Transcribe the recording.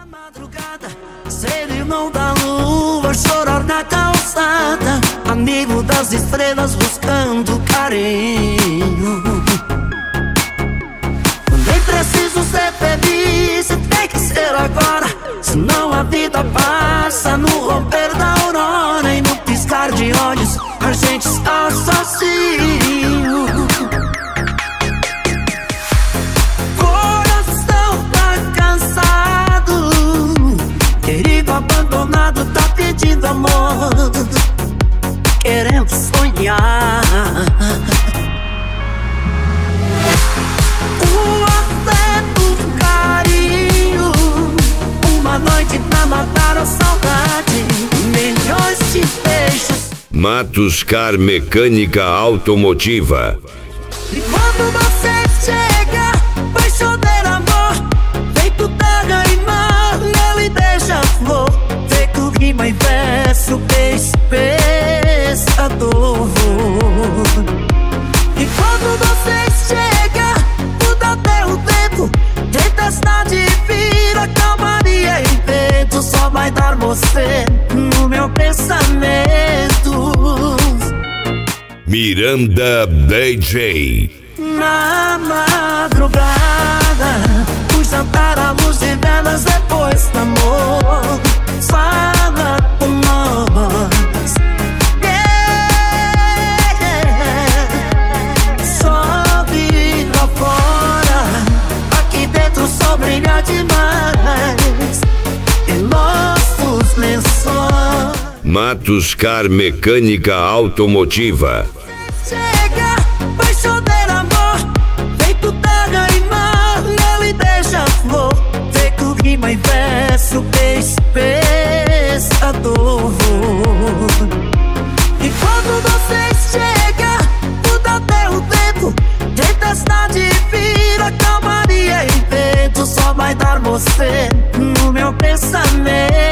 madrugada, ser irmão da lua, chorar na calçada, amigo das estrelas buscando carinho. Nem preciso ser feliz, tem que ser agora, senão a vida passa no romper da aurora. E no piscar de olhos a gente está sozinho. Coração tá cansado, querido abandonado tá pedindo amor, querendo sonhar. O afeto, o carinho, uma noite pra matar a saudade, milhões de beijos. Matos Car Mecânica Automotiva. E quando você chega, vai chover amor, feito terra e mar, mel e beija-flor, feito rima e verso, beijo, pensador. E quando você chega, muda até o tempo, tempestade vira calmaria e vento, só vai dar você no meu pensamento. Miranda DJ. Na madrugada, o jantar à luz de velas depois do amor, fala com nós, sobe lá fora, aqui dentro só brilha demais, em nossos lençóis. Matos Car Mecânica Automotiva. Chega, vai chover amor, feito terra e mar, mel e beija-flor, feito rima e verso, beijo, pensador. E quando você chega, muda até o tempo, tempestade vira calmaria e vento, só vai dar você no meu pensamento.